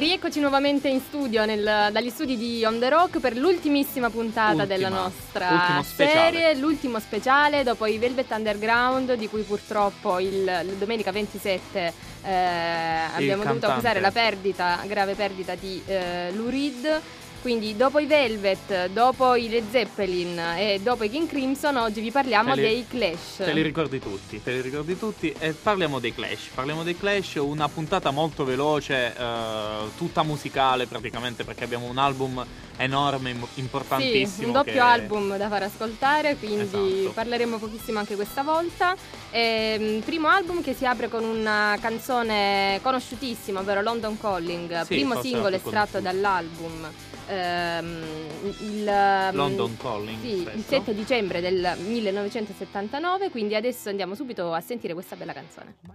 rieccoci nuovamente in studio dagli studi di On The Rock per l'ultimissima puntata della nostra serie, l'ultimo speciale dopo i Velvet Underground, di cui purtroppo la domenica 27 abbiamo dovuto accusare la grave perdita di Lou Reed. Quindi dopo i Velvet, dopo i Led Zeppelin e dopo i King Crimson, oggi vi parliamo dei Clash. Te li ricordi tutti e parliamo dei Clash, una puntata molto veloce, tutta musicale praticamente, perché abbiamo un album enorme, importantissimo. Sì, un doppio album da far ascoltare, quindi esatto. Parleremo pochissimo anche questa volta. Primo album che si apre con una canzone conosciutissima, ovvero London Calling, sì, primo singolo estratto dall'album. London Calling, sì, il 7 dicembre del 1979, quindi adesso andiamo subito a sentire questa bella canzone. Vai.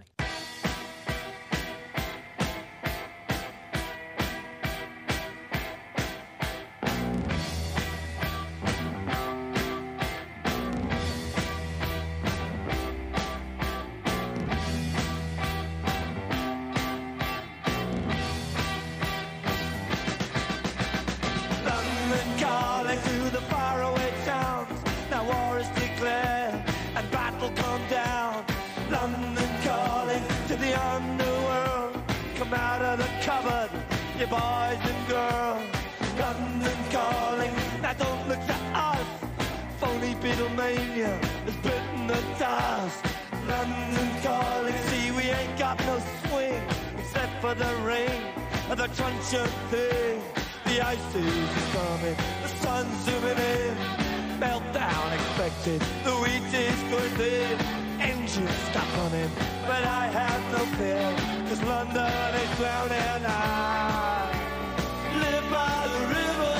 Boys and girls, London calling. Now don't look to us. Phony Beatlemania has bitten the dust. London calling. See, we ain't got no swing except for the rain and the truncheon thing. The ice is coming, the sun's zooming in. Meltdown expected, the wheat is going thin. Engines stop running, but I have no fear, 'cause London is drowning. I live by the river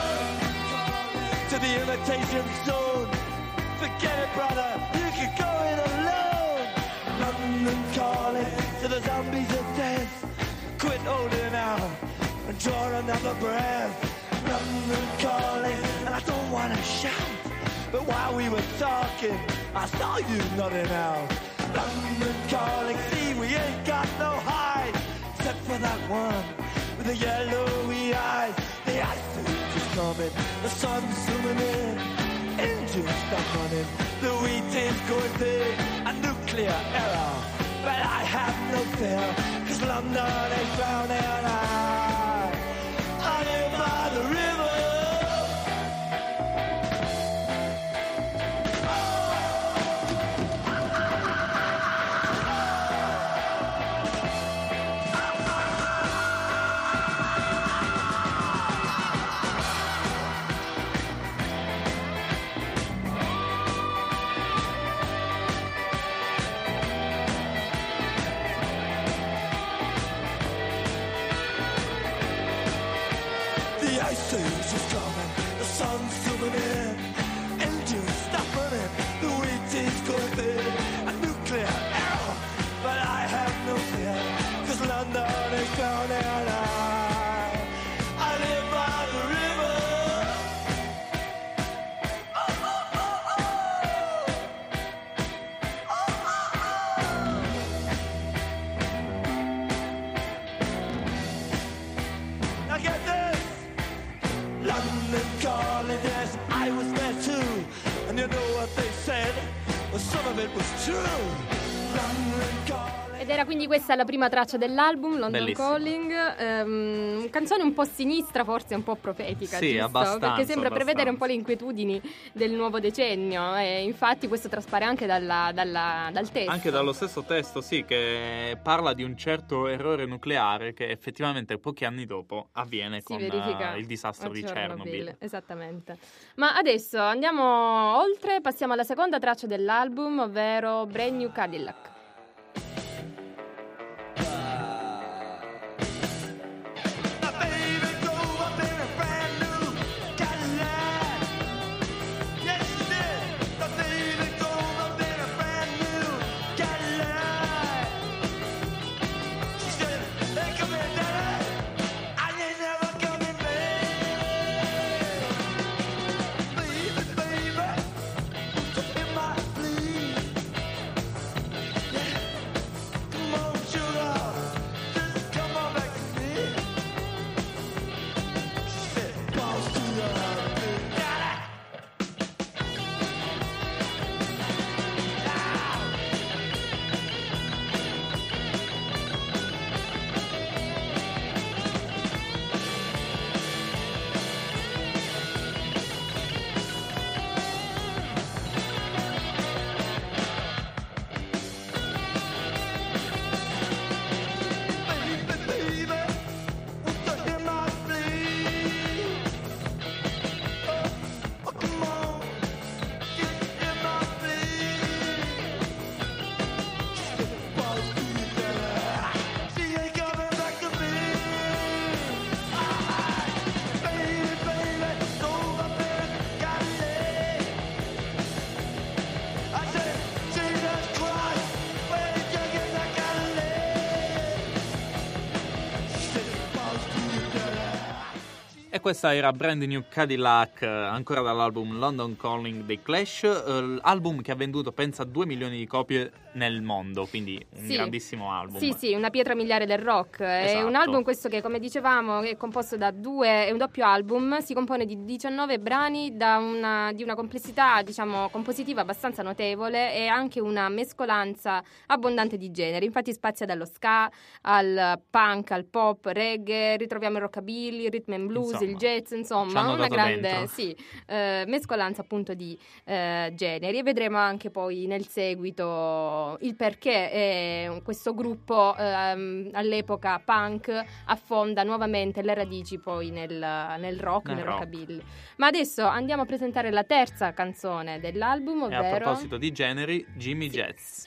to the imitation zone. Forget it, brother, you can go it alone. London calling to the zombies of death. Quit holding out and draw another breath. London calling, and I don't wanna shout, but while we were talking, I saw you nodding out. London calling, see, we ain't got no hide, except for that one with the yellowy eyes. The ice is coming, the sun's zooming in, engines stop running, the wheat is going big, a nuclear error. But I have no fear, 'cause London is drowning. I live by the river. Ed era quindi questa la prima traccia dell'album, London Bellissimo. Calling, canzone un po' sinistra, forse un po' profetica, sì, giusto? abbastanza, perché sembra abbastanza. prevedere un po' le inquietudini del nuovo decennio, e infatti questo traspare anche dal testo. Anche dallo stesso testo, sì, che parla di un certo errore nucleare che effettivamente pochi anni dopo avviene con il disastro di Chernobyl. Esattamente. Ma adesso andiamo oltre, passiamo alla seconda traccia dell'album, ovvero Brand New Cadillac. questa era Brand New Cadillac, ancora dall'album London Calling dei Clash, album che ha venduto pensa 2 milioni di copie nel mondo, quindi un grandissimo album. Sì, una pietra miliare del rock. Esatto. È un album questo che, come dicevamo, è composto da è un doppio album, si compone di 19 brani di una complessità, diciamo, compositiva abbastanza notevole e anche una mescolanza abbondante di generi. Infatti spazia dallo ska al punk, al pop, reggae, ritroviamo il rockabilly, il rhythm and blues, il jazz, insomma, una grande mescolanza appunto di generi, e vedremo anche poi nel seguito il perché questo gruppo all'epoca punk affonda nuovamente le radici poi nel rock, nel rockabilly. Ma adesso andiamo a presentare la terza canzone dell'album, ovvero... E a proposito di generi, Jimmy Jazz.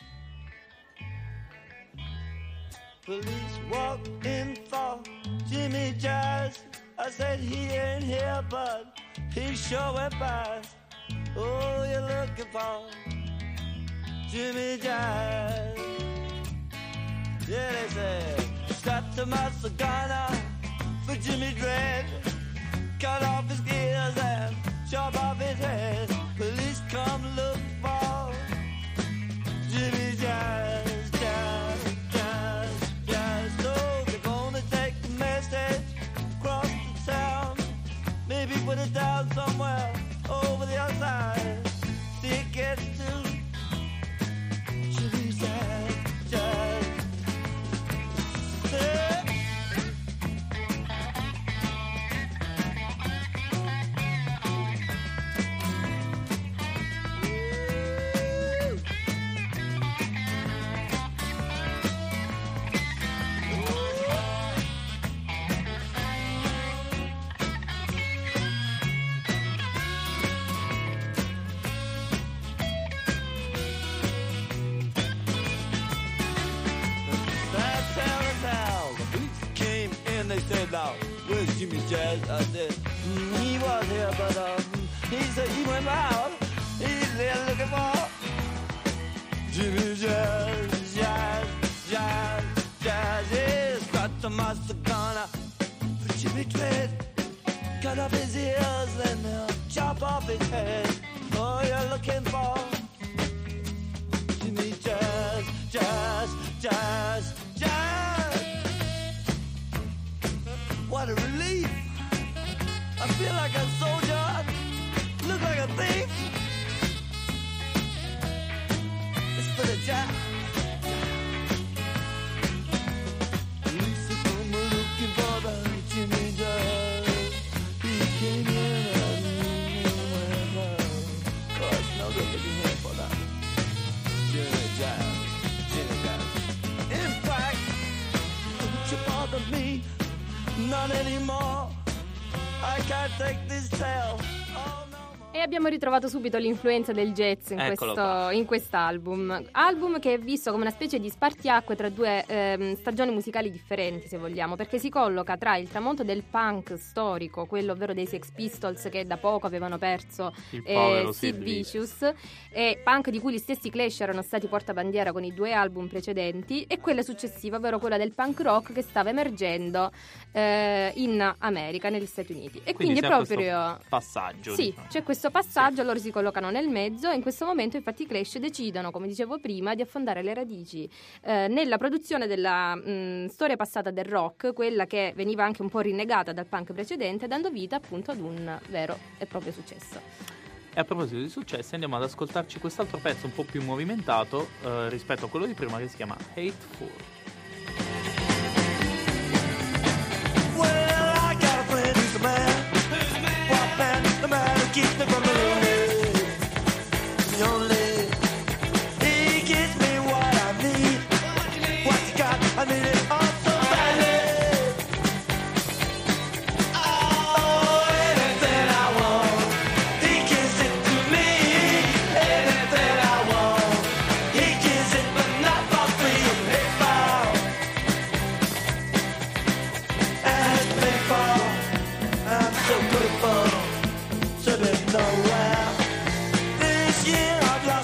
Police walk in for Jimmy Jazz. I said he ain't here, but he sure went by. Oh, you're looking for Jimmy Jazz. Yeah, they said, strapped to my cigar for Jimmy Dread. Cut off his ears and chop off his head. Police come look for Jimmy Jazz. Maybe put it down somewhere over the other side. See it gets to Jimmy Jazz. Where's Jimmy Jazz? I said, he was here, but he said he went out. He's there looking for Jimmy Jazz, Jazz, Jazz, Jazz. He's got the master gunner for Jimmy Dread. Cut off his ears and chop off his head. Oh, you're looking for Jimmy Jazz, Jazz, Jazz, Jazz. What a relief. I feel like a soldier, look like a thief. It's for the jazz. Police are come looking for the Jimmy Jazz. He came in and oh, it's no good looking here for that Jimmy Jazz, Jimmy Jazz. In fact, don't you bother me. Not anymore. I can't take this tale. Oh, no. E abbiamo ritrovato subito l'influenza del jazz in quest'album. Album che è visto come una specie di spartiacque tra due stagioni musicali differenti, se vogliamo, perché si colloca tra il tramonto del punk storico, quello ovvero dei Sex Pistols, che da poco avevano perso Sid Vicious, e punk di cui gli stessi Clash erano stati portabandiera con i 2 album precedenti, e quella successiva, ovvero quella del punk rock che stava emergendo in America, negli Stati Uniti. E quindi è proprio passaggio. Sì, diciamo. C'è questo passaggio, loro si collocano nel mezzo, e in questo momento infatti i Clash decidono, come dicevo prima, di affondare le radici nella produzione della storia passata del rock, quella che veniva anche un po' rinnegata dal punk precedente, dando vita appunto ad un vero e proprio successo. E a proposito di successi, andiamo ad ascoltarci quest'altro pezzo un po' più movimentato rispetto a quello di prima, che si chiama Hateful. Keep me from the lonely, lonely. He gives me what I need. What you got, I need it all so badly. Oh, anything I want, he gives it to me. Anything I want, he gives it, but not for free. It's painful, I'm so grateful. Nowhere. This year I've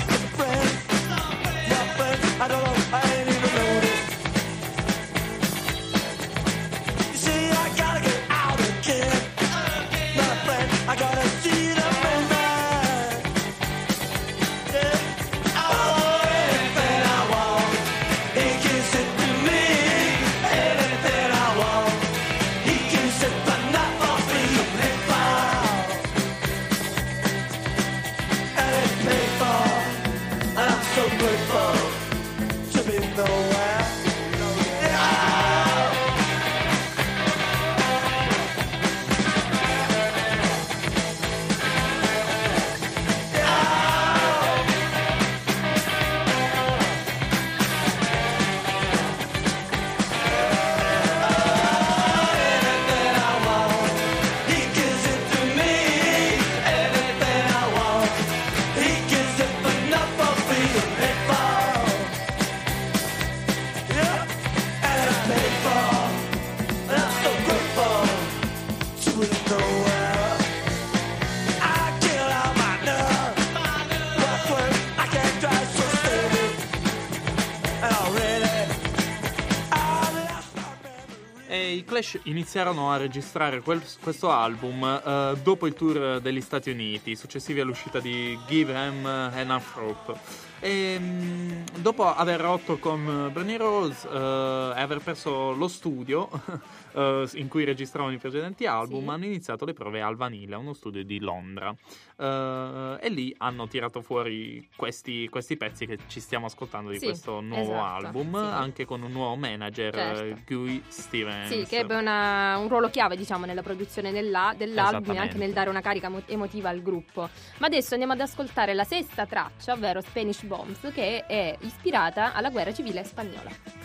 E i Clash iniziarono a registrare questo album dopo il tour degli Stati Uniti, successivi all'uscita di Give 'Em Enough Rope. E dopo aver rotto con Bernie Rose e aver perso lo studio in cui registravano i precedenti album, hanno iniziato le prove al Vanilla, uno studio di Londra, e lì hanno tirato fuori questi pezzi che ci stiamo ascoltando di questo nuovo album, anche con un nuovo manager, Guy Stevens. Sì, che ebbe un ruolo chiave, diciamo, nella produzione dell'album e anche nel dare una carica emotiva al gruppo. Ma adesso andiamo ad ascoltare la sesta traccia, ovvero Spanish Bombs, che è ispirata alla guerra civile spagnola.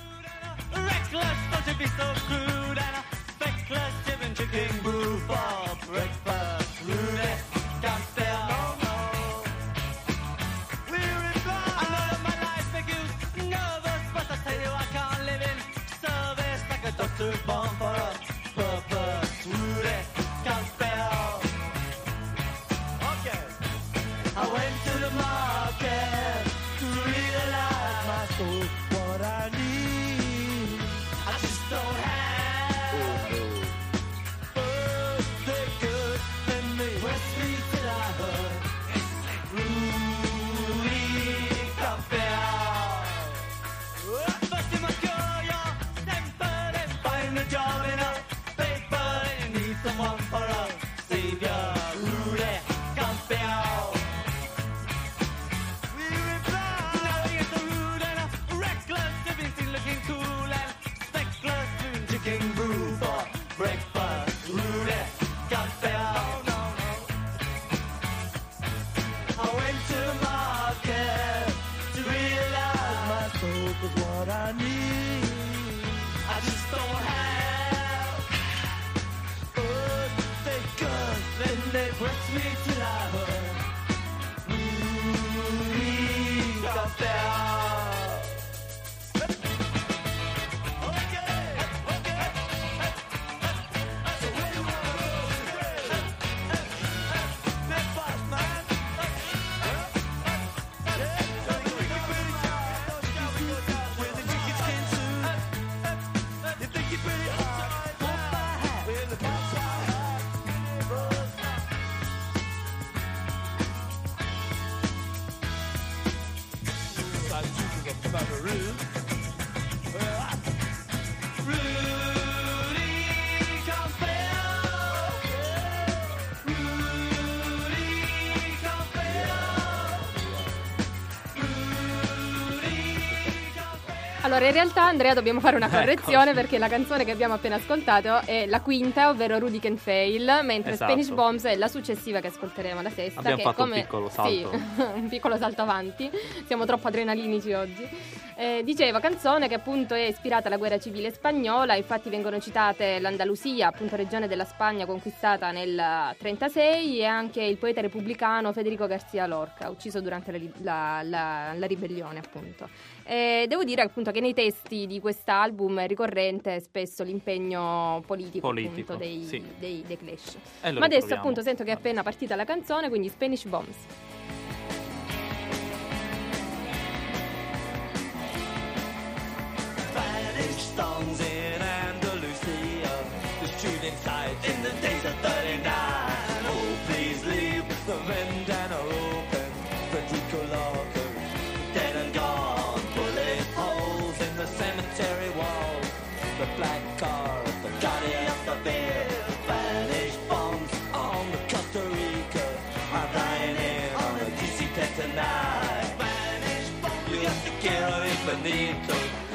Allora, in realtà, Andrea, dobbiamo fare una correzione, perché la canzone che abbiamo appena ascoltato è la quinta, ovvero Rudy Can Fail, mentre Spanish Bombs è la successiva che ascolteremo, la sesta. Abbiamo fatto un piccolo salto. Sì, un piccolo salto avanti. Siamo troppo adrenalinici oggi. Dicevo, canzone che appunto è ispirata alla guerra civile spagnola. Infatti vengono citate l'Andalusia, appunto regione della Spagna conquistata nel 36, e anche il poeta repubblicano Federico García Lorca, ucciso durante la ribellione, appunto. Devo dire appunto che nei testi di quest'album è ricorrente spesso l'impegno politico appunto dei Clash. Ma adesso appunto sento che è appena partita la canzone, quindi Spanish Bombs. Spanish songs in Andalusia, the shooting inside in the days of 39. Oh, please leave the vendana open, Federico Lorca, dead and gone. Bullet holes in the cemetery wall, the black car of the Guardia Civil. Spanish bombs on the Costa Rica are flying in on a DC tonight. Spanish bombs, yo te quiero infinito.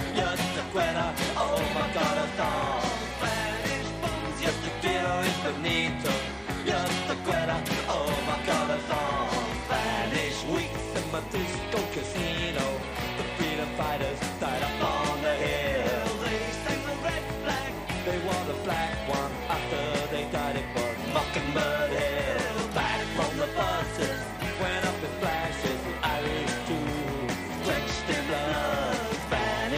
Oh my God, a song. Spanish bombs, yo te quiero infinito. Yo te quiero, oh my God, a song. Spanish weeks in my disco casino. The freedom fighters died up on the hill. They sang the red flag, they wore the black one. After they died it was Mockingbird Hill. Back from the buses, went up in flashes. The Irish too, drenched in blood. Spanish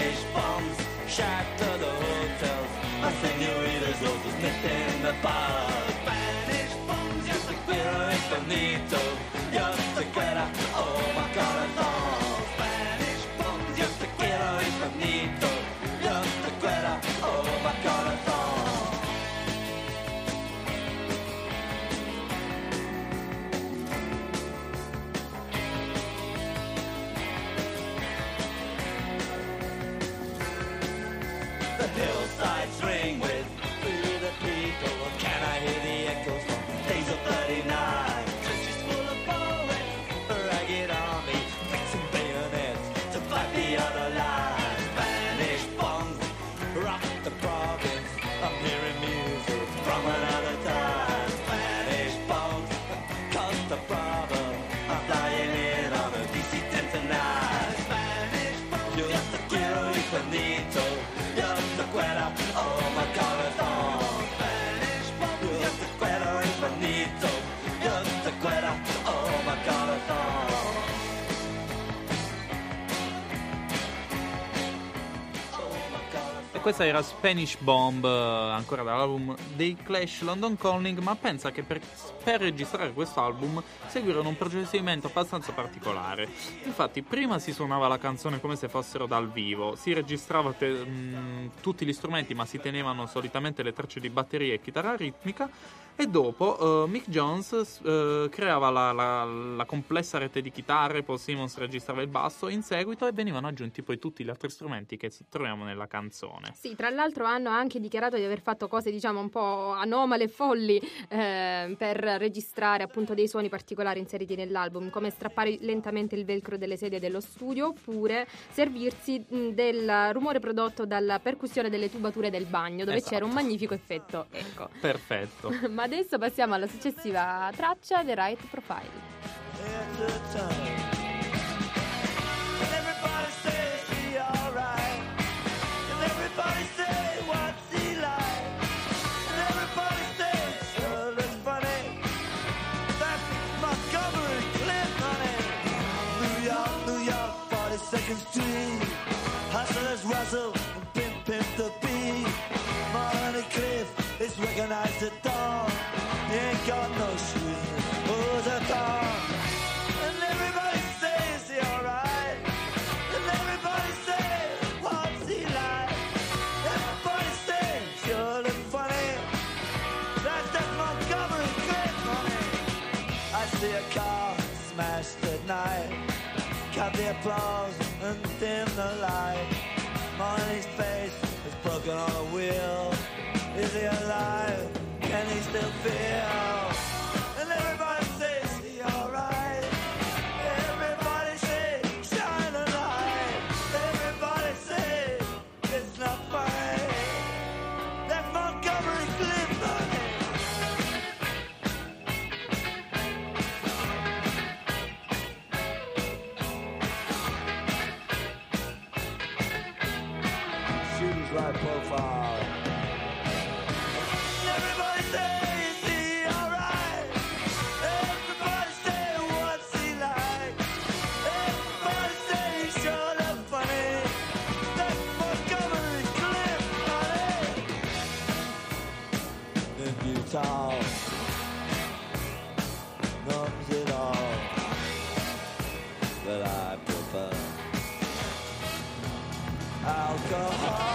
bonito. Yo te quiero, oh my corazón. Spanish bomb. Yo te quiero es bonito. Yo te quiero, oh my corazón. Questa era Spanish Bomb, ancora dall'album dei Clash, London Calling, ma pensa che per registrare questo album seguirono un procedimento abbastanza particolare. Infatti prima si suonava la canzone come se fossero dal vivo, si registrava tutti gli strumenti, ma si tenevano solitamente le tracce di batteria e chitarra ritmica, e dopo Mick Jones creava la complessa rete di chitarre, Paul Simmons registrava il basso in seguito, e venivano aggiunti poi tutti gli altri strumenti che troviamo nella canzone. Sì, tra l'altro hanno anche dichiarato di aver fatto cose diciamo un po' anomale e folli per registrare appunto dei suoni particolari inseriti nell'album, come strappare lentamente il velcro delle sedie dello studio, oppure servirsi del rumore prodotto dalla percussione delle tubature del bagno, dove c'era un magnifico effetto eco. Perfetto. Ma adesso passiamo alla successiva traccia, The Right Profile. Everybody say what's he like, and everybody say sure looks funny. That's Montgomery Cliff, honey. New York, 42nd Street. Hustlers rustle and pimp the beat. Money Cliff is recognized at dawn. He ain't got no shoes, who's a dog? And everybody says he alright, and everybody says what's he like. See a car smashed at night, cut the applause and dim the light. Money's face is broken on a wheel. Is he alive? Can he still feel? And everybody says he alright. Everybody say shine a light. Everybody say it's not funny. That Montgomery Cliff, honey. Right profile. Everybody say, is he alright? Everybody say, what's he like? Everybody say, he sure look funny. That Montgomery Cliff, honey. If you talk, numbs it all, but I prefer alcohol.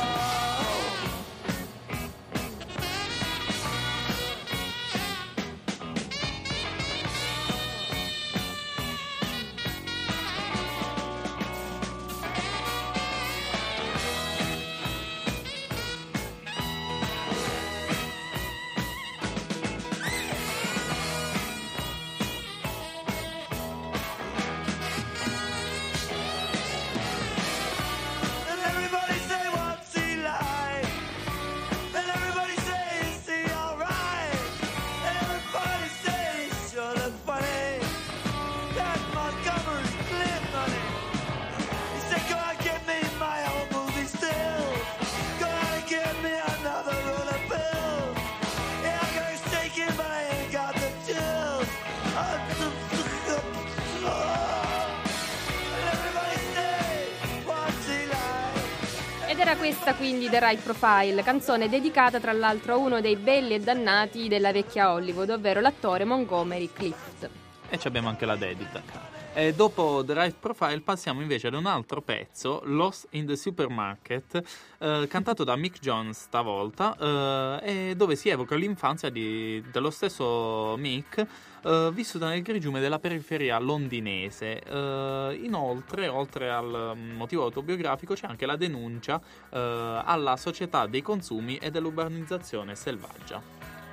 Era questa quindi The Right Profile, canzone dedicata tra l'altro a uno dei belli e dannati della vecchia Hollywood, ovvero l'attore Montgomery Clift. E ci abbiamo anche la dedica. E dopo The Right Profile passiamo invece ad un altro pezzo, Lost in the Supermarket, cantato da Mick Jones stavolta, e dove si evoca l'infanzia dello stesso Mick, vissuta nel grigiume della periferia londinese. Inoltre, oltre al motivo autobiografico, c'è anche la denuncia alla società dei consumi e dell'urbanizzazione selvaggia.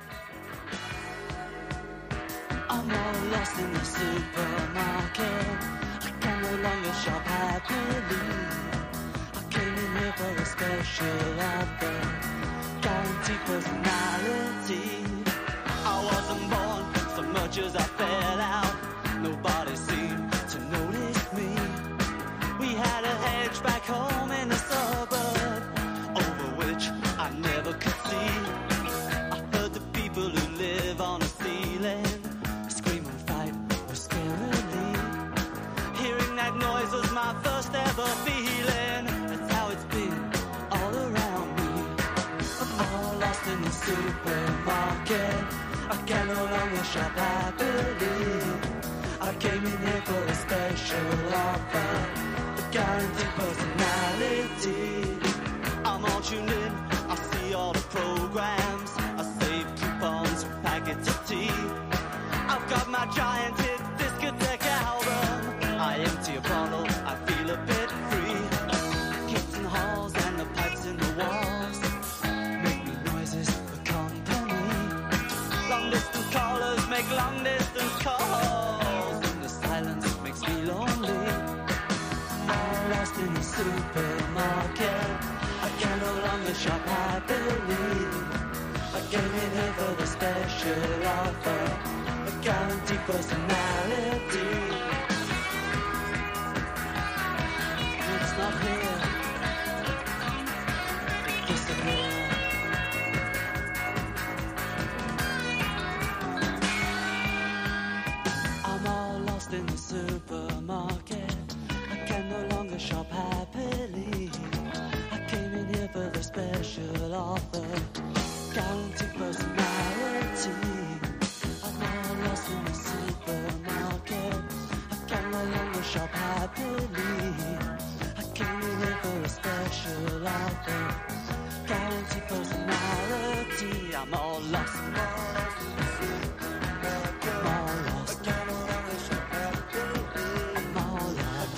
I'm all lost in the supermarket. I can no longer shop happily. I came in here for a special offer, guaranteed personality. I wasn't born so much as I fell out. Nobody seemed to notice me. We had a hedge back home in the sun. tuned in, I see all the programs, I save coupons for packets of tea. I've got my giant hit discotheque album, I empty a bottle, I feel a bit free. Kids in the halls and the pipes in the walls make me noises for company. Long distance callers make long distance calls, and the silence makes me lonely. I'm lost in the supermarket, I can no longer shop happily. I came in here for the special offer, a guaranteed personality. It's not here, it disappeared. I'm all lost in the supermarket, I can no longer shop happily. I came in here for the special offer, guaranteed personality. I'm all lost in the supermarket, I can no longer shop happily. I came in here for a special offer, guaranteed personality. I'm all lost, I'm all lost. I'm all lost. I'm all lost.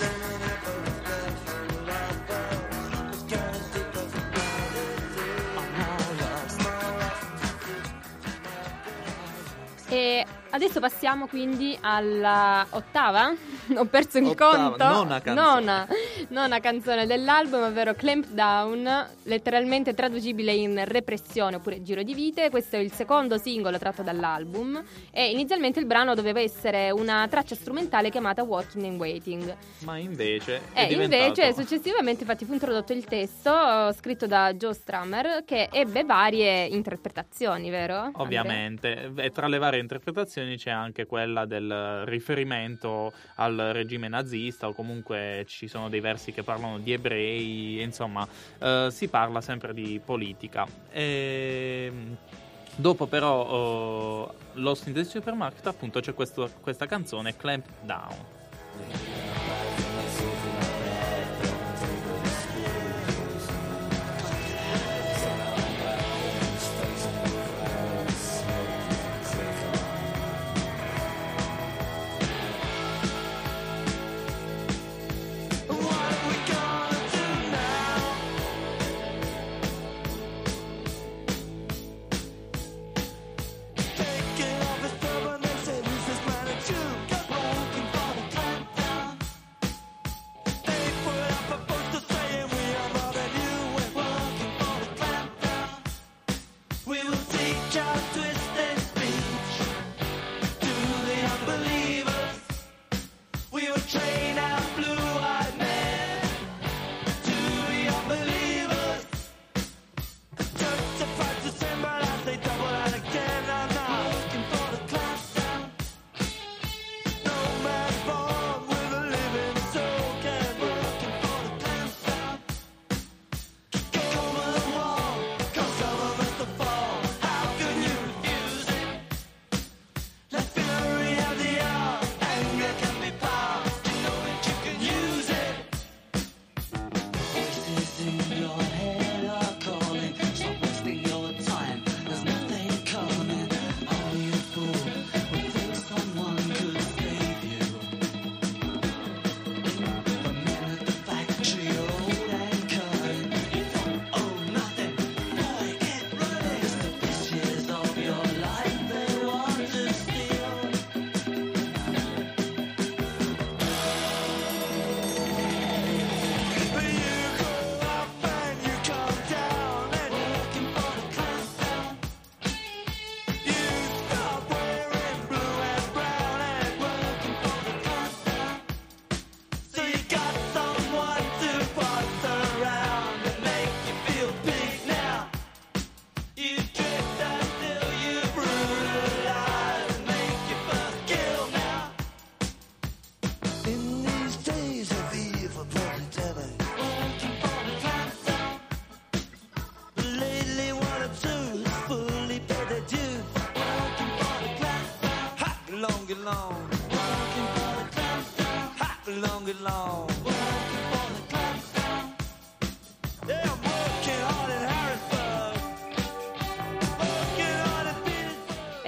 E adesso passiamo quindi alla ottava? Ho perso il conto. Nona canzone dell'album, ovvero Clamp Down, letteralmente traducibile in repressione oppure giro di vite. Questo è il secondo singolo tratto dall'album e inizialmente il brano doveva essere una traccia strumentale chiamata Walking and Waiting. Ma invece è diventato... invece successivamente infatti fu introdotto il testo scritto da Joe Strummer, che ebbe varie interpretazioni, vero? Ovviamente, e tra le varie interpretazioni c'è anche quella del riferimento al regime nazista, o comunque ci sono dei versi che parlano di ebrei, insomma si parla sempre di politica. Dopo però Lost in the Supermarket, appunto, c'è questa canzone Clamp Down. Taking off his turban, they said, "Who's this man at you?" Kept walking for the clamp down.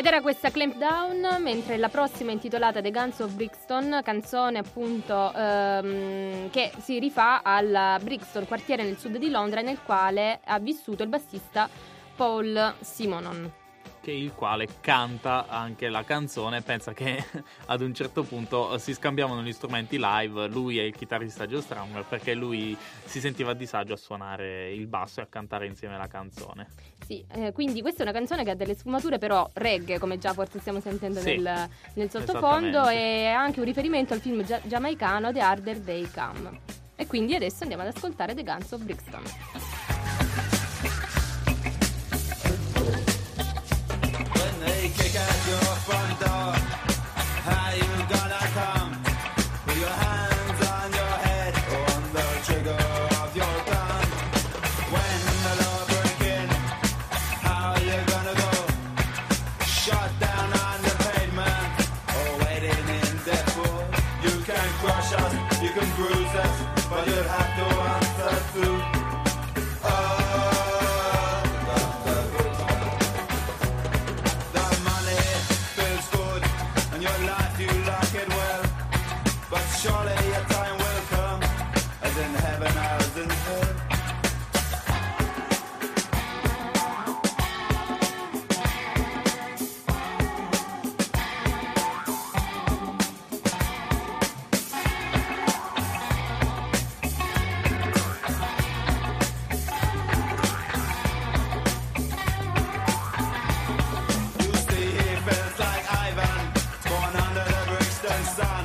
era questa Clampdown, mentre la prossima è intitolata The Guns of Brixton, canzone appunto che si rifà al Brixton, quartiere nel sud di Londra, nel quale ha vissuto il bassista Paul Simonon, il quale canta anche la canzone. Pensa che ad un certo punto si scambiavano gli strumenti live, lui e il chitarrista Joe Strummer, perché lui si sentiva a disagio a suonare il basso e a cantare insieme la canzone. Sì, quindi questa è una canzone che ha delle sfumature però reggae, come già forse stiamo sentendo sì, nel sottofondo, e anche un riferimento al film giamaicano The Harder They Come. E quindi adesso andiamo ad ascoltare The Guns of Brixton. Kick at your front door. How you gonna come? With your hands on your head, on the trigger of your gun. When the law break in, how you gonna go? Shot down on the pavement, or waiting in death row. You can crush us, you can bruise us, but you'll have to answer to. Surely your time will come, as in heaven as in hell. You see, he feels like Ivan, born under the Brixton sun.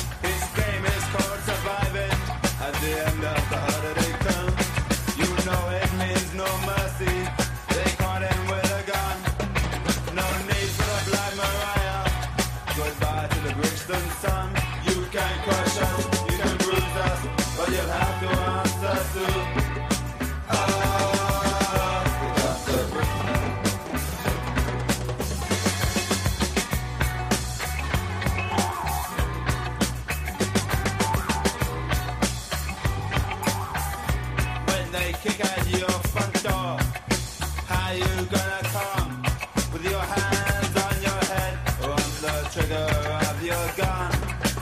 At the end of the harder they come, you know it means no mercy. They caught him with a gun. No need for the Black Mariah. Goodbye to the Brixton sun. You can crush us, you can bruise us, but you'll have to answer to. Kick at your front door. How you gonna come? With your hands on your head, or on the trigger of your gun.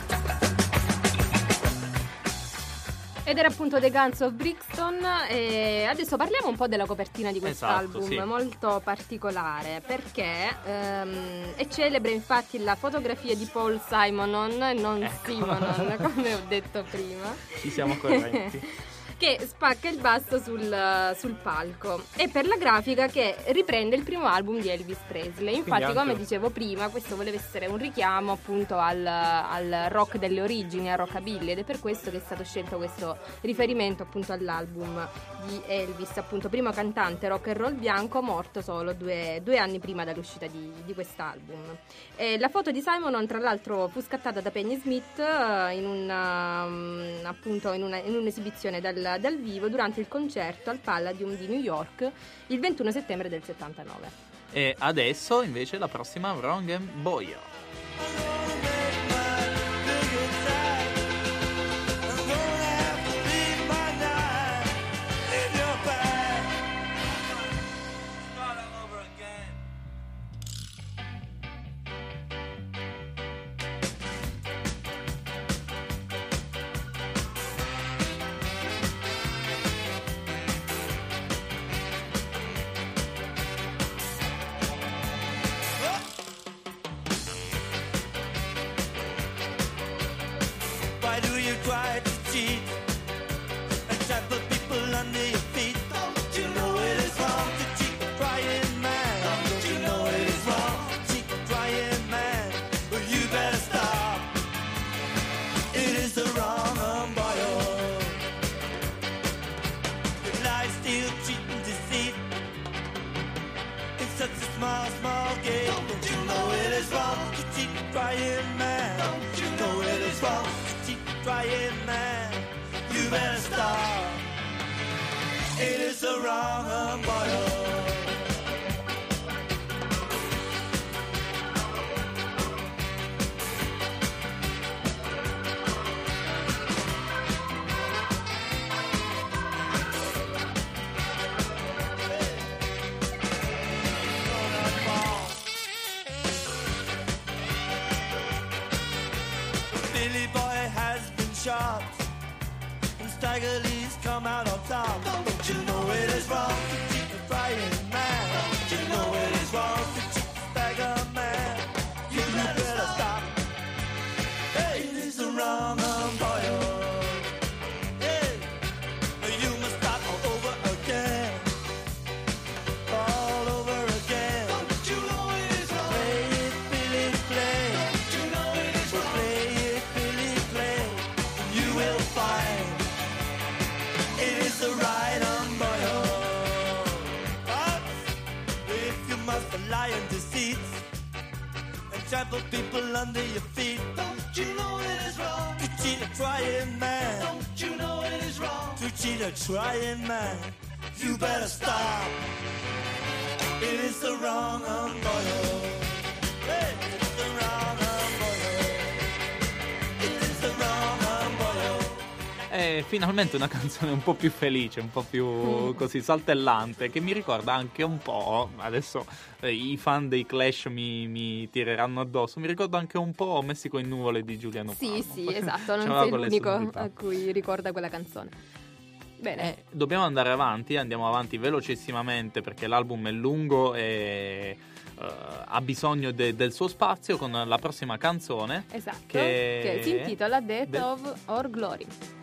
Ed era appunto The Guns of Brixton. E adesso parliamo un po' della copertina di quest'album, sì, molto particolare, perché è celebre infatti la fotografia di Paul Simonon, non Simonon, come ho detto prima. Ci siamo corretti. Che spacca il basso sul palco, e per la grafica che riprende il primo album di Elvis Presley. Infatti, come dicevo prima, questo voleva essere un richiamo appunto al rock delle origini, al rockabilly, ed è per questo che è stato scelto questo riferimento appunto all'album di Elvis, appunto primo cantante rock and roll bianco, morto solo due anni prima dall'uscita di quest'album. E la foto di Simonon, tra l'altro, fu scattata da Penny Smith in un'esibizione dal vivo durante il concerto al Palladium di New York il 21 settembre del 79. E adesso invece la prossima, Wrong and Boyer. Try to cheat and trample people under your feet. Don't you know it is wrong to cheat a crying man? Don't you know it is wrong to cheat a crying man? Well, you better stop. It is the wrong umbrella. Your lies, steal, cheat and deceit. It's such a small game. Don't you know it is wrong to cheat a crying man? Don't you know it is wrong? Crying man, you better stop. It is the wrong umbrella. trample people under your feet. Don't you know it is wrong to cheat a trying man? Don't you know it is wrong to cheat a trying man? You better stop. It is the wrong umbrella. Hey, it's the wrong umbrella. It is the wrong umbrella. E finalmente una canzone un po' più felice, un po' più così saltellante, che mi ricorda anche un po', adesso i fan dei Clash mi tireranno addosso, mi ricorda anche un po' Messico in nuvole di Giuliano Pamo. Sì, esatto, non sei l'unico a cui ricorda quella canzone. Bene. Dobbiamo andare avanti, andiamo avanti velocissimamente perché l'album è lungo e ha bisogno del suo spazio con la prossima canzone. Esatto, che si intitola Death of Our Glory.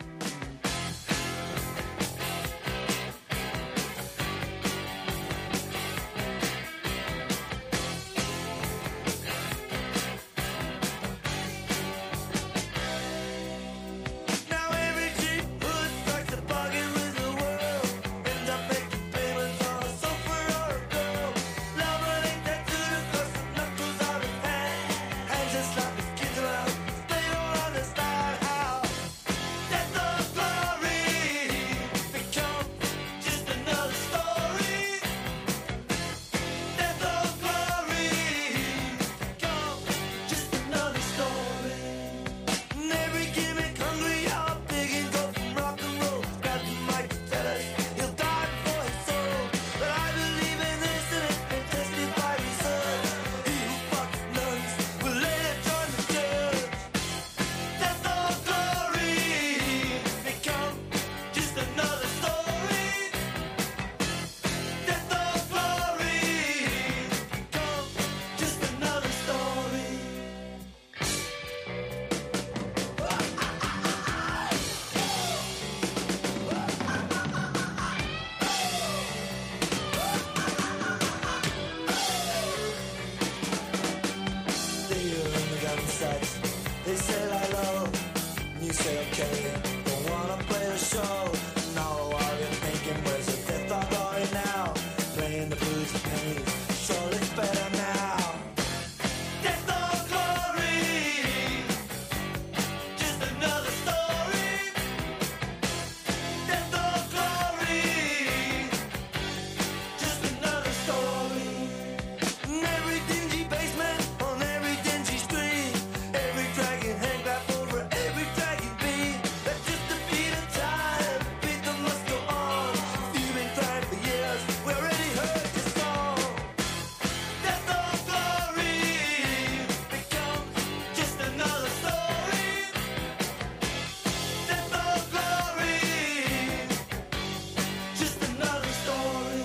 They say lie low, you say okay. Don't wanna play the show. Now all you're thinking was a death of glory now. Playing the blues and pain, so it's better now. Death of glory, just another story. Death of glory, just another story. In every dingy basement, on every dingy street, every dragging hand clap over every dragging beat. That's just a beat of time, beat that must go on. You've been crying for years, we already heard your song. Death of glory becomes just another story. Death of glory, just another story.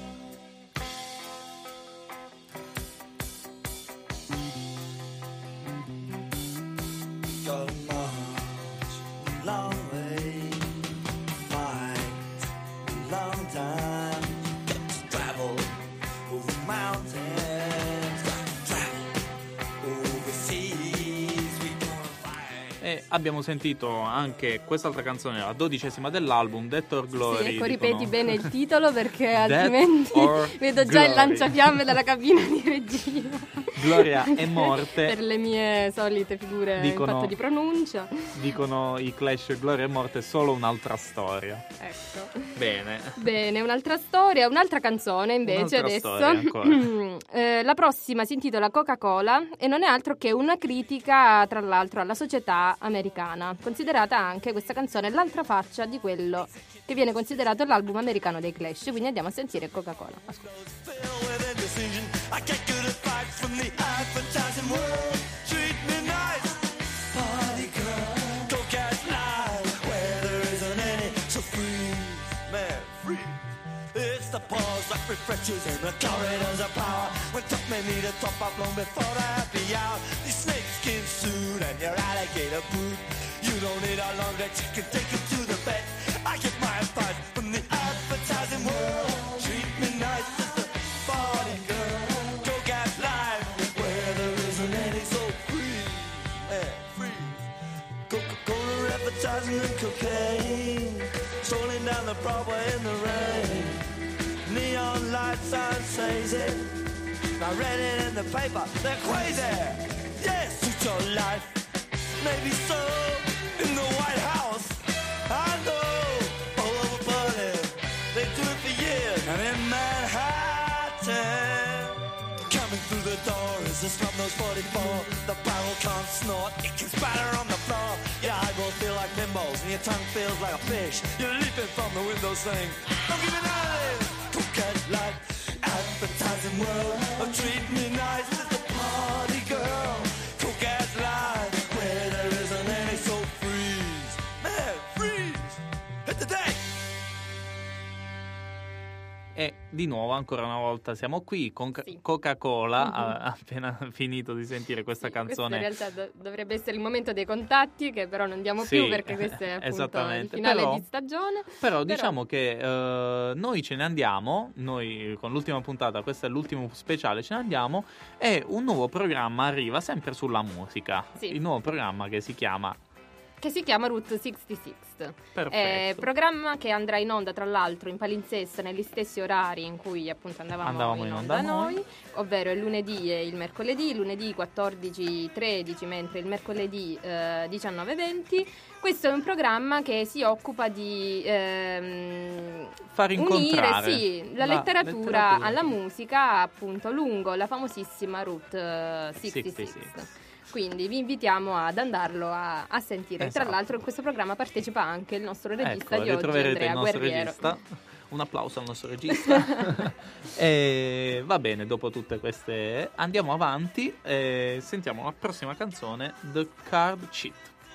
Go march a long way, fight a long time, travel over mountains, travel over seas, we gonna fight. E abbiamo sentito anche quest'altra canzone, la 12ª dell'album, Death or Glory. Sì, ecco, dicono. ripeti bene il titolo perché Death altrimenti or vedo già il Glory. lanciafiamme dalla cabina di regia. Gloria e morte. Per le mie solite figure in fatto di pronuncia. Dicono i Clash, Gloria e morte è solo un'altra storia. Ecco. Bene. Un'altra storia, un'altra canzone invece Un'altra adesso. storia ancora. La prossima si intitola Coca-Cola e non è altro che una critica, tra l'altro, alla società americana. Considerata anche questa canzone l'altra faccia di quello che viene considerato l'album americano dei Clash. Quindi andiamo a sentire Coca-Cola. Ascolta. Filled with indecision, I get good advice from the advertising world. Treat me nice, party girl. Go get live where there isn't any. So free, man, free. It's the pause that refreshes in the corridors of power. When top men need a top up long before the happy hour. Your snakeskin suit and your alligator boot. You don't need a long that you can take it to the bed. I get my advice from the advertising world. Treat me nice, it's the party girl. Go get live where there isn't any. So free, free. Coca-Cola advertising and cocaine, strolling down the Broadway in the rain. Neon light sign says it. I read it in the paper, they're crazy. Yes, it's your life. Maybe so in the White House. I know all over Berlin. They do it for years. And in Manhattan, coming through the door is a snub-nosed 44. The barrel can't snort, it can spatter on the floor. Your eyeballs feel like pinballs and your tongue feels like a fish. You're leaping from the window saying, don't give me none of this. Coquette life, advertising world of treat me nice as a party girl. Coquette life, where there isn't any, so freeze. Man, freeze. Hit the deck. E di nuovo, ancora una volta, siamo qui con Coca-Cola. Ha appena finito di sentire questa canzone. Questo in realtà dovrebbe essere il momento dei contatti, che però non diamo più perché questo è appunto il finale di stagione. Però diciamo che noi ce ne andiamo, noi con l'ultima puntata, questo è l'ultimo speciale, ce ne andiamo, e un nuovo programma arriva sempre sulla musica. Sì. Il nuovo programma che si chiama Route 66. Perfetto. Programma che andrà in onda tra l'altro in palinsesto negli stessi orari in cui appunto andavamo in onda noi, ovvero il lunedì e il lunedì 14-13, mentre il mercoledì 19-20. Questo è un programma che si occupa di far incontrare unire la letteratura alla musica, appunto lungo la famosissima Route 66. Quindi vi invitiamo ad andarlo a sentire. Esatto. Tra l'altro in questo programma partecipa anche il nostro regista di oggi, ritroverete Andrea il nostro Guerriero. regista. Un applauso al nostro regista. E va bene, dopo tutte queste andiamo avanti e sentiamo la prossima canzone, The Card Cheat.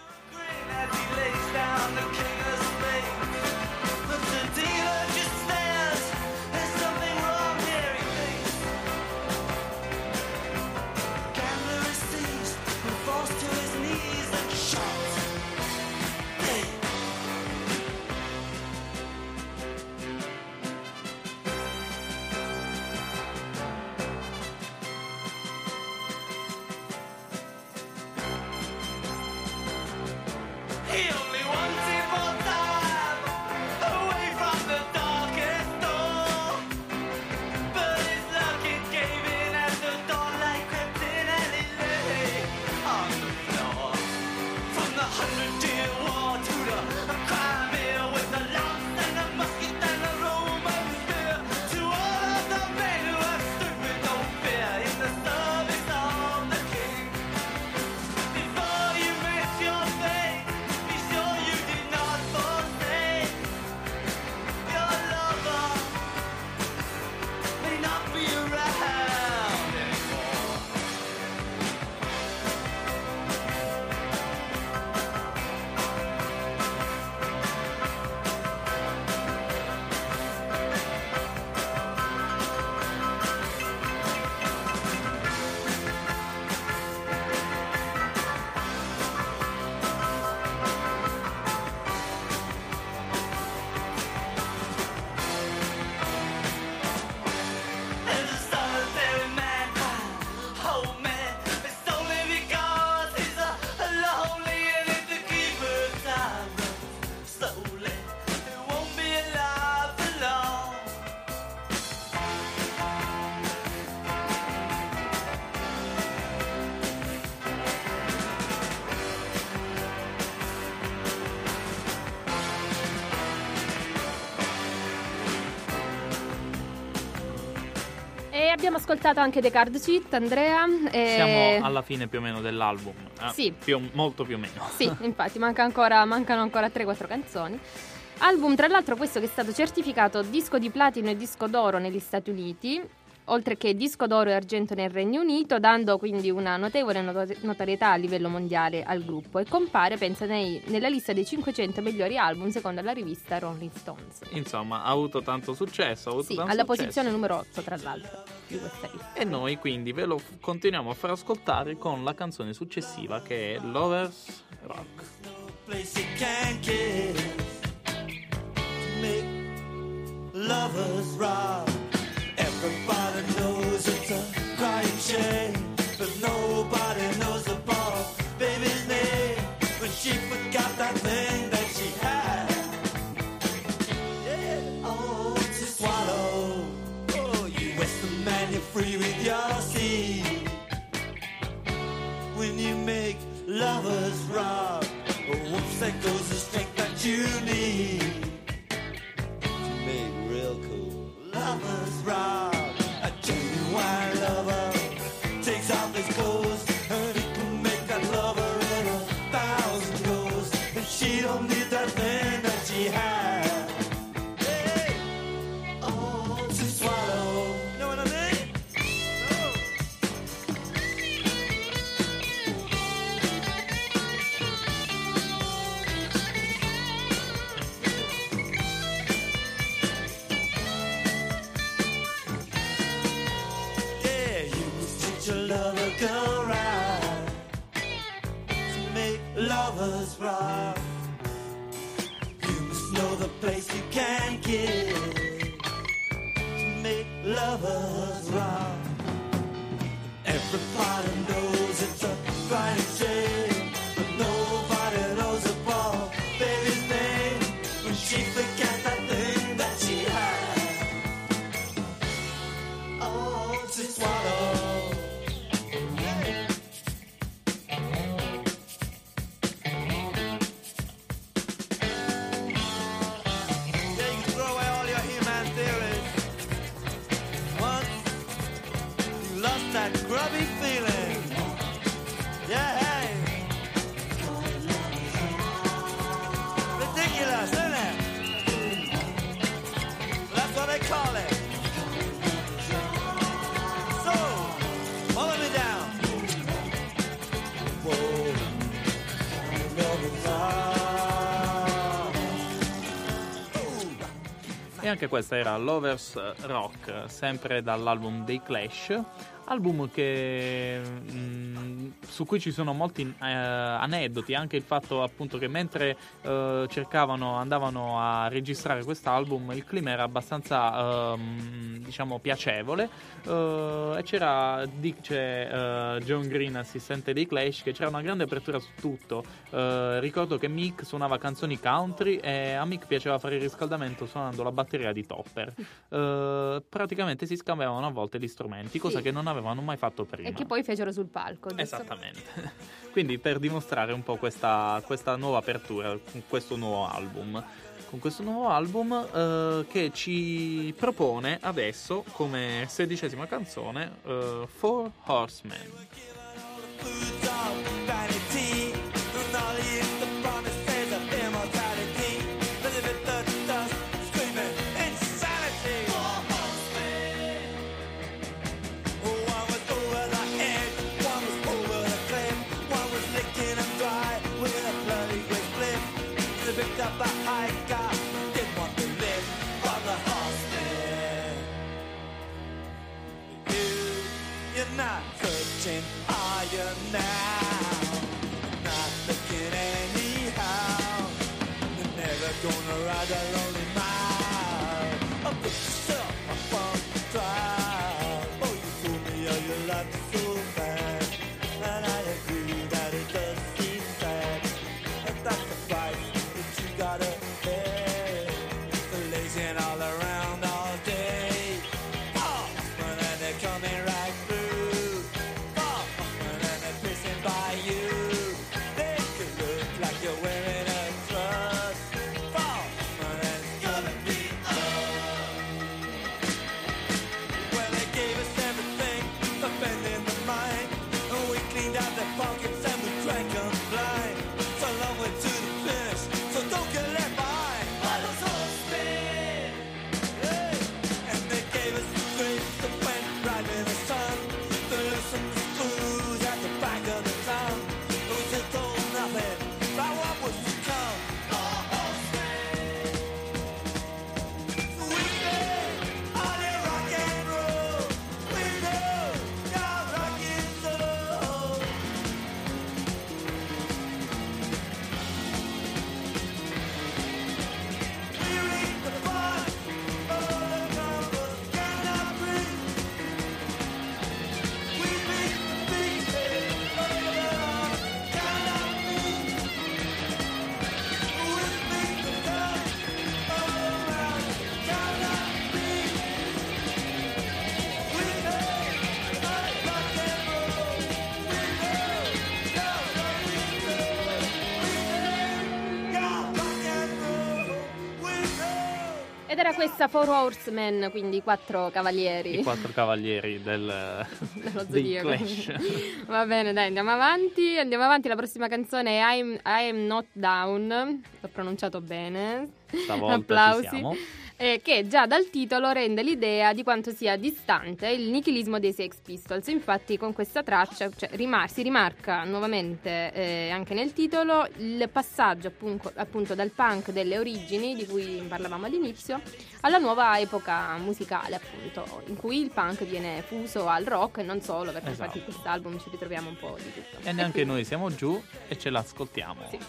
Abbiamo ascoltato anche The Card Cheat, Andrea. Siamo alla fine più o meno dell'album. Sì. Molto più o meno. Sì, infatti mancano ancora 3-4 canzoni. Album, tra l'altro, questo che è stato certificato disco di platino e disco d'oro negli Stati Uniti, oltre che disco d'oro e argento nel Regno Unito, dando quindi una notevole notorietà a livello mondiale al gruppo, e compare, pensa, nella lista dei 500 migliori album secondo la rivista Rolling Stones. Insomma, ha avuto tanto successo. Alla posizione numero 8, tra l'altro, di questa lista. E noi quindi ve lo continuiamo a far ascoltare con la canzone successiva, che è Lovers Rock. Lovers rock. Everybody knows it's a crying shame, but nobody knows about baby's name when she forgot that thing that she had. Yeah, oh, to swallow. Oh, you Western man, you're free with your seed. lovers rock. A genuine lover takes off his clothes and he can make that lover in 1,000 goes. And she don't need that thing that she had. Hey, oh, to swallow. Know what I mean? Go right to make lovers rock. You must know the place you can get to make lovers rock. Everybody knows it's a grinding shame, but nobody knows about baby's name when she forgets that thing that she had. Oh, to swallow. That grubby feeling, yeah, hey. Ridiculous, isn't it? That's what they call it. So, follow me down. Whoa, e anche questa era Lovers Rock, sempre dall'album dei Clash. Album che su cui ci sono molti aneddoti, anche il fatto appunto che mentre andavano a registrare quest'album il clima era abbastanza diciamo piacevole, e c'era, dice John Green, assistente dei Clash, che c'era una grande apertura su tutto. Ricordo che Mick suonava canzoni country e a Mick piaceva fare il riscaldamento suonando la batteria di Topper. Praticamente si scambiavano a volte gli strumenti, cosa che non avevano mai fatto prima. E che poi fecero sul palco. Esattamente. Quindi per dimostrare un po' questa nuova apertura con questo nuovo album. Con questo nuovo album che ci propone adesso come 16ª canzone Four Horsemen. Not searching higher now, not looking anyhow. You're never gonna ride a lonely mile. Put yourself up on the trial. Oh, you fool me, oh, your life is so bad. And I agree that it does seem sad. But that's the price that you gotta pay for lazing all around all day. Oh, and they're coming right through. Era questa Four Horsemen, quindi 4 cavalieri. I 4 cavalieri dello Zodiaco. Clash. Va bene, dai, andiamo avanti. La prossima canzone è I Am Not Down. L'ho pronunciato bene. Stavolta applausi. ci siamo. Che già dal titolo rende l'idea di quanto sia distante il nichilismo dei Sex Pistols. Infatti con questa traccia si rimarca nuovamente anche nel titolo il passaggio appunto dal punk delle origini di cui parlavamo all'inizio alla nuova epoca musicale, appunto, in cui il punk viene fuso al rock e non solo, perché esatto. infatti in quest'album ci ritroviamo un po' di tutto. E neanche noi siamo giù e ce l'ascoltiamo. Sì,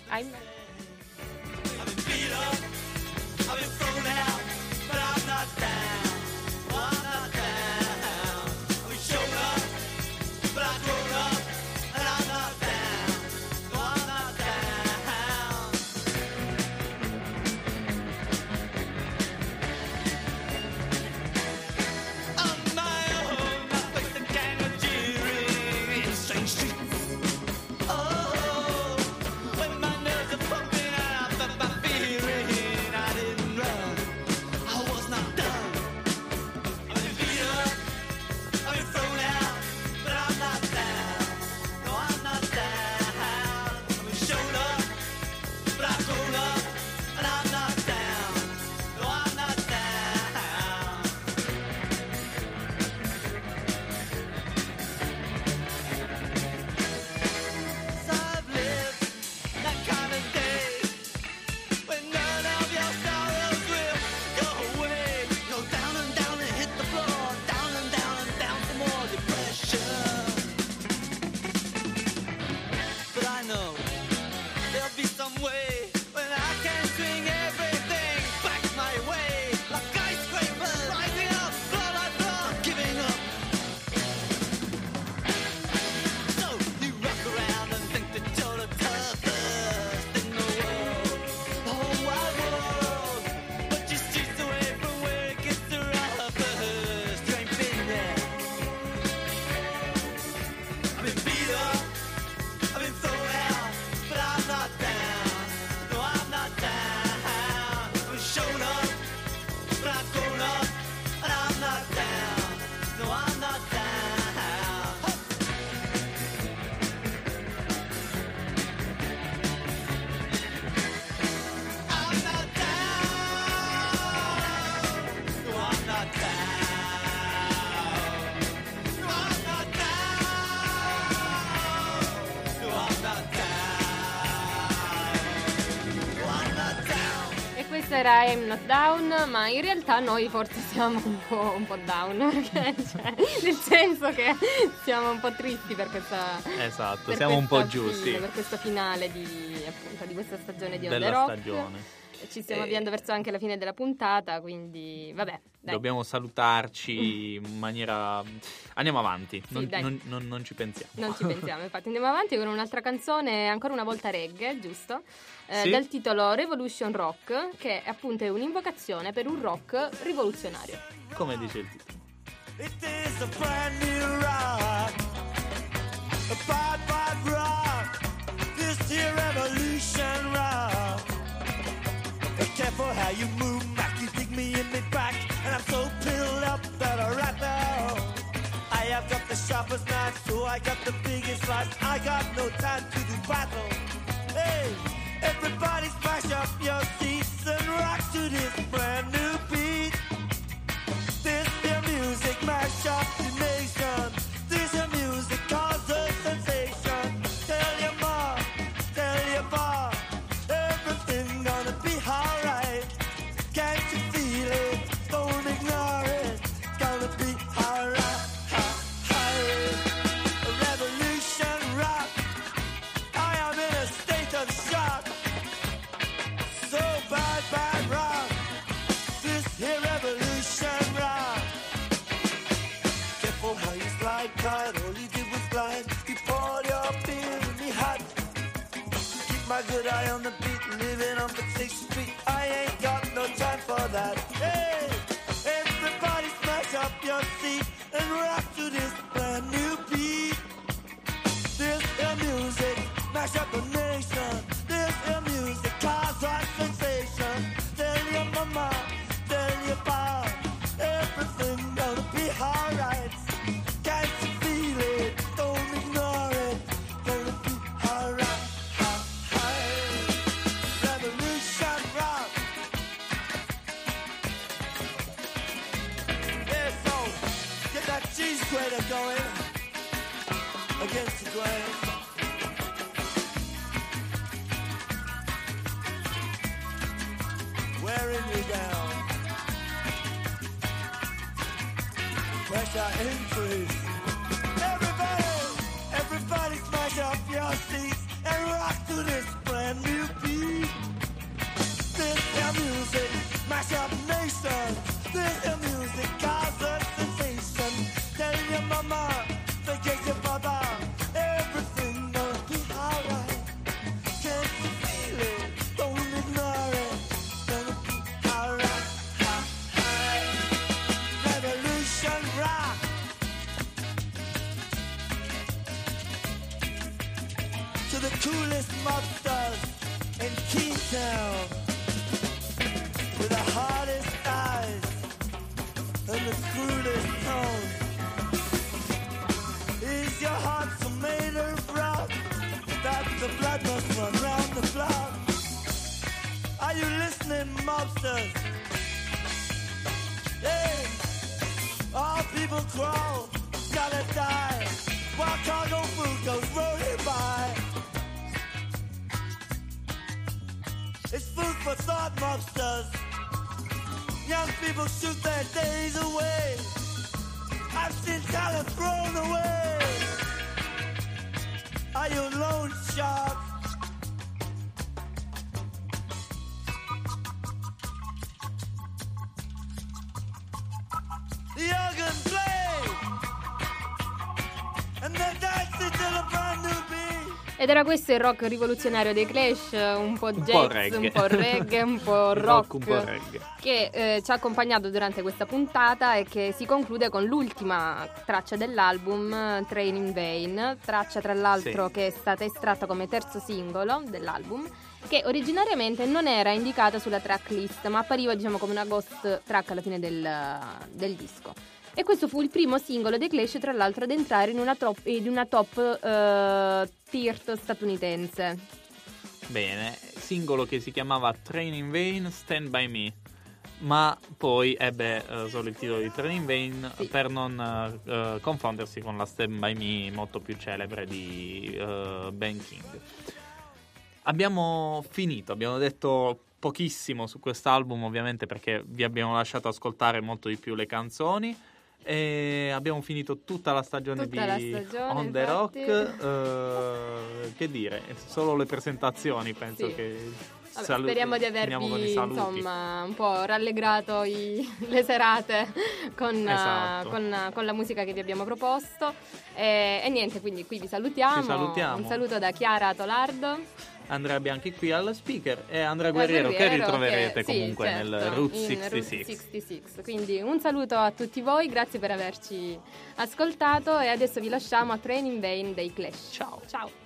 Era I'm Not Down, ma in realtà noi forse siamo un po' down, perché, nel senso che siamo un po' tristi per questa esatto, per siamo un po' fine, giusti per questo finale appunto, di questa stagione di On della The Rock. stagione. Ci stiamo avviando verso anche la fine della puntata, quindi vabbè, dai. Dobbiamo salutarci in maniera... Andiamo avanti, Sì, non ci pensiamo. Non ci pensiamo, infatti andiamo avanti con un'altra canzone, ancora una volta reggae, giusto? Sì. Dal titolo Revolution Rock, che appunto è un'invocazione per un rock rivoluzionario. Come dice il titolo. It is a brand new rock, a bad rock, this here revolution rock. Be careful how you move, Mac, you dig me in the back, and I'm so pilled up that I right now. I have got the sharpest knife, so I got the biggest slice. I got no time to do battle. Hey, everybody smash up your seats and rock to this brand new beat. This your music mash up the nation. This your music cause a sensation. Tell your mom, tell your pa, everything gonna be alright. Can't you feel it? Don't ignore it. Gonna be alright. A revolution rock. I am in a state of shock. So bad rock. This here revolution rock. Careful how you slide tight. All you did was glide. You poured your beer in me hot. Keep my good eye on the beat. Living on the 6th Street. I ain't got no time for that. Hey, everybody smash up your seat and rock to this brand new beat. This is music, mash up the nation. This is music, cause a sensation. Tell your mama, tell your going against the grain. Wearing you down. Pressure increase. Everybody smash up your seats and rock to this brand new beat. This their music, mash up nations. This their music, cause a sensation. Tell your mama, forget your father, everything gonna be alright. Can't you feel it? Don't ignore it. Gonna be alright. Revolution rock. To the coolest mobsters in Keytown, with the hardest eyes and the cruelest tone. Is your heart so made of rock that the blood must run round the clock? Are you listening, mobsters? Hey, all people crawl, gotta die, while cargo food goes rolling by. It's food for thought, mobsters. Young people shoot their days away. I've seen talent thrown away. Are you loan sharks? The organ play, and they're dancing to the brand new beat. Ed era questo il rock rivoluzionario dei Clash, un po' jazz, un po' reggae, un po' rock, un po' reggae, che ci ha accompagnato durante questa puntata e che si conclude con l'ultima traccia dell'album, Train in Vain, traccia tra l'altro che è stata estratta come terzo singolo dell'album, che originariamente non era indicata sulla tracklist, ma appariva diciamo come una ghost track alla fine del disco. E questo fu il primo singolo dei Clash, tra l'altro, ad entrare in una top tier statunitense. Bene, singolo che si chiamava Train in Vain, Stand By Me, ma poi ebbe solo il titolo di Train in Vain, sì, per non confondersi con la Stand By Me molto più celebre di Ben King. Abbiamo finito, abbiamo detto pochissimo su quest'album, ovviamente perché vi abbiamo lasciato ascoltare molto di più le canzoni. E abbiamo finito tutta la stagione di On The Rock. Che dire, solo le presentazioni, penso, sì, che speriamo di avervi insomma un po' rallegrato le serate con la musica che vi abbiamo proposto e niente, quindi qui vi salutiamo. Un saluto da Chiara Tolardo, Andrea Bianchi qui alla speaker e Andrea Guerriero che ritroverete comunque, sì, certo, nel Route 66. Quindi un saluto a tutti voi, grazie per averci ascoltato e adesso vi lasciamo a Train in Vain dei Clash. Ciao.